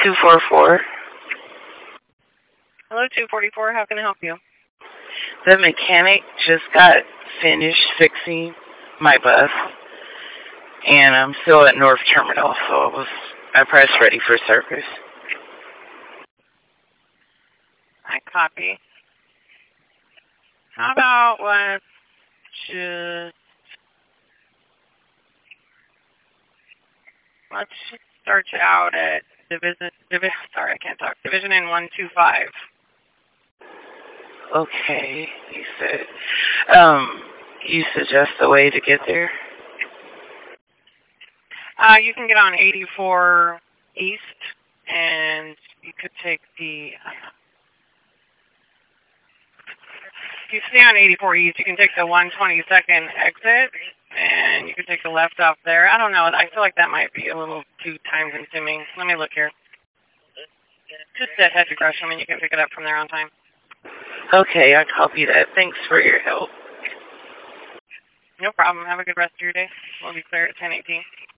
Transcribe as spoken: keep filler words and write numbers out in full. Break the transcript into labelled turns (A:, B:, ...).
A: two four four.
B: Hello, two forty-four. How can I help you?
A: The mechanic just got finished fixing my bus, and I'm still at North Terminal, so I was I pressed ready for service.
B: I copy. How about let's just let's just start you out at division. Divi- sorry, I can't talk. Division in one two five.
A: Okay, you said. Um, you suggest a way to get there?
B: Uh, you can get on eighty-four East, and you could take the. Uh, if you stay on eighty-four East, you can take the one twenty-second exit, and you can take the left off there. I don't know. I feel like that might be a little too time consuming. Let me look here. Just uh, head to Gresham, and you can pick it up from there on time.
A: Okay, I copy that. Thanks for your help.
B: No problem. Have a good rest of your day. We'll be clear at ten eighteen.